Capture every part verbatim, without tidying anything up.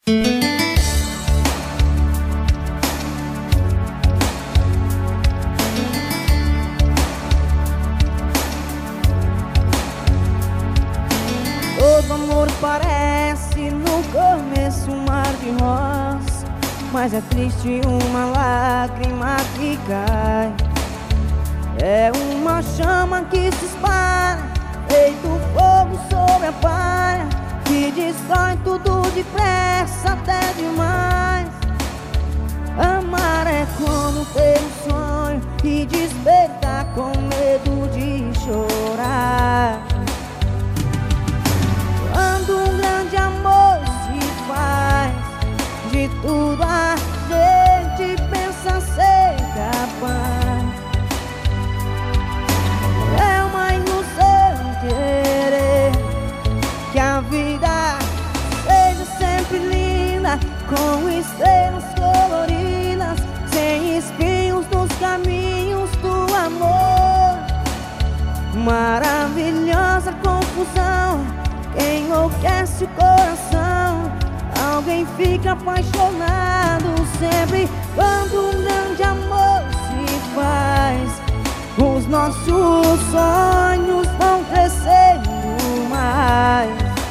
Todo amor parece no começo um mar de rosas, mas é triste uma lágrima que cai. É uma chama que se espalha, feito fogo sobre a palha, que destrói tudo depressa, até demais. Amar é como ter um sonho e despertar com medo de chorar. Quando um grande amor se faz, de tudo a gente pensa ser capaz. É uma ilusão querer que a vida seja sempre linda, com estrelas coloridas, sem espinhos nos caminhos do amor. Maravilhosa confusão que enlouquece o coração. Alguém fica apaixonado sempre quando um grande amor se faz. Os nossos sonhos vão crescendo mais,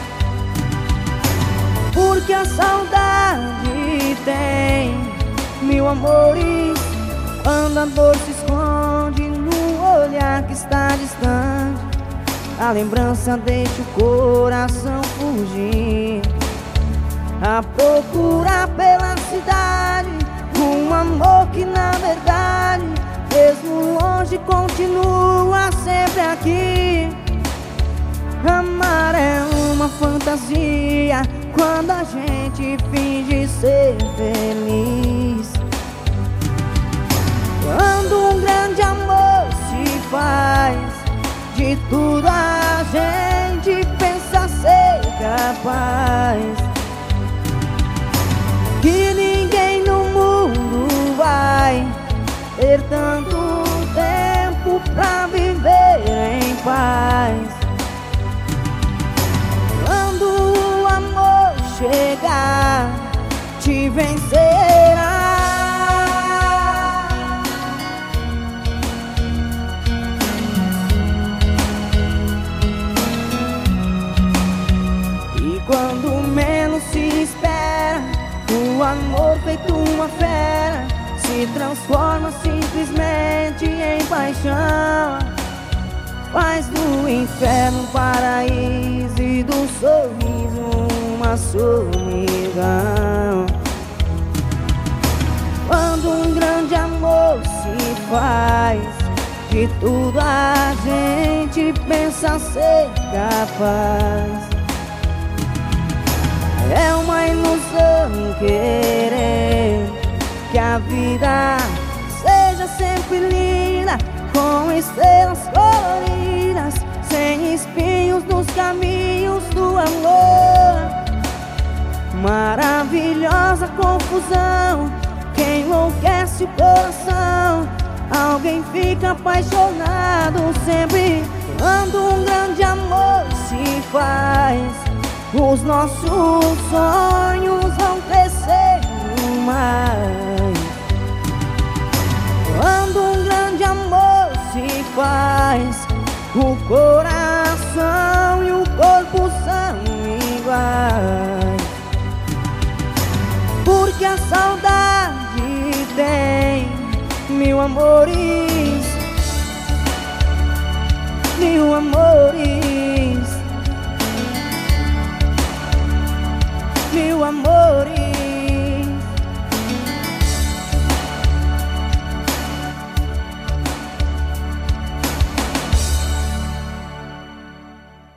porque a saudade tem mil amores. Quando a dor se esconde no olhar que está distante, a lembrança deixa o coração fugir, a procurar pela cidade um amor que na verdade, mesmo longe, continua sempre aqui. Amar é uma fantasia quando a gente finge ser feliz. Quando um grande amor se faz, de tudo a gente pensa ser capaz. Que ninguém no mundo vai ter tanto tempo pra viver em paz. Quando o amor chegar, te vencerá. E quando menos se espera, o amor feito uma fera se transforma simplesmente em paixão. Faz do inferno um paraíso e do sorriso uma solidão. Quando um grande amor se faz, de tudo a gente pensa ser capaz. É uma ilusão querer que a vida seja sempre linda, com estrelas coloridas, sem espinhos nos caminhos do amor. Maravilhosa confusão que enlouquece o coração. Alguém fica apaixonado sempre quando um grande amor se faz. Os nossos sonhos vão crescendo mais, quando um grande amor se faz. O coração e o corpo são iguais, porque a saudade tem mil amores, mil amores.